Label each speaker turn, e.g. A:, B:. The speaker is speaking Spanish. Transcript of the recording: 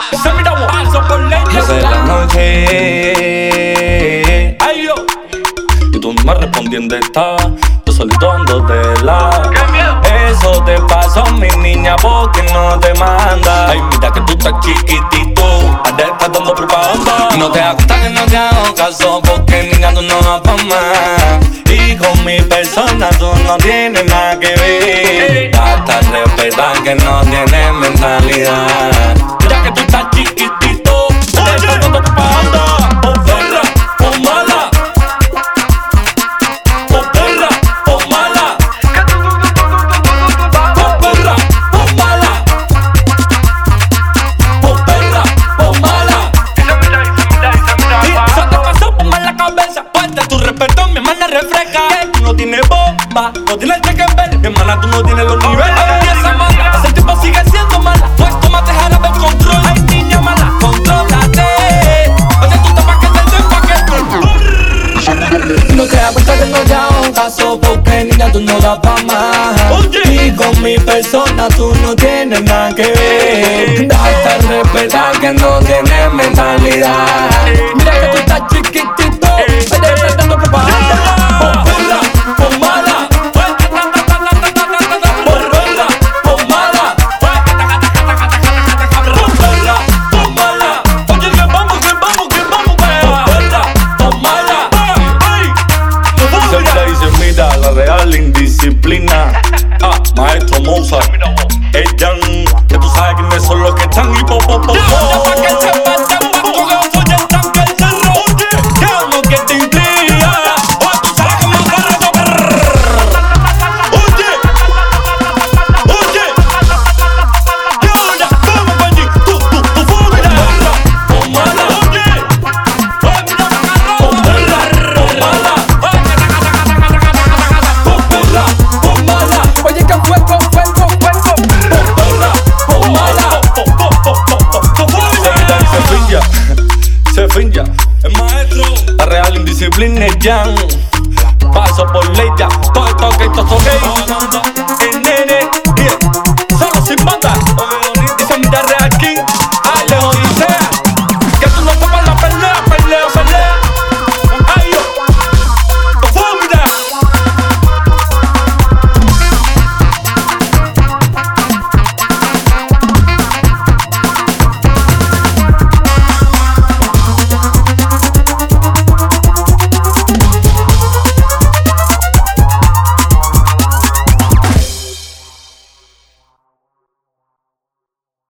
A: Se mira paso por leña
B: de la noche.
A: Ay, yo.
B: Y tú me respondiendo está. Yo solito ando de la.
A: ¡Qué miedo!
B: Eso te pasó, mi niña, porque no te manda. Ay, mira que tú estás chiquitito. Ahora estás dando propaganda. No te hagas que no te hago caso, porque niña, tú no vas pa' más. Y con mi persona tú no tienes nada que ver. Hasta respetar que no tienes mentalidad.
A: Mira que tú estás chiquitito. Ahora estás dando propaganda. O perra, o mala. O perra, o mala. O perra, o mala. O perra, o mala. Y eso te pasó por mal la cabeza. Parte tu respeto, mi hermana refresca. Que tú no tienes bomba, no tienes el cheque verde. Mi hermana, tú no tienes los niveles. Y esa mala, ese tipo sigue siendo mala. Pues tómate jarabe el control. Ay, niña mala, contrólate. Oye, tú te pa' que te den pa' que
B: No te das cuenta que no te hago caso, porque niña, tú no das pa' más. Y con mi persona tú no tienes nada que ver. Hasta respetar que no tienes mentalidad.
A: mira que tú estás chiquitito. Oye, estás dando propaganda. O perra, o mala. O perra, o mala. O perra, o mala. Oye, que vamos, que vamos, que vamos, vea. O perra, o mala. Ay,
B: Siempre dice, mira, la real indisciplina. Maestro Mozart, el Jan, que tú sabes quiénes son los que están y po.
A: ya pa' que sepa, sepa, con el fuelle el tanque el cerro. Que uno que te implica. O tú sabes que me agarra yo. Oye, oye. Y ahora, vamos allí. Tú, fuera. O mala. Oye. Oye, mira, me agarró. O perra, o mala. O perra, o mala. Oye, que fuego. O perra, o mala.
B: Se finja,
A: El maestro.
B: la real indisciplina es Jan.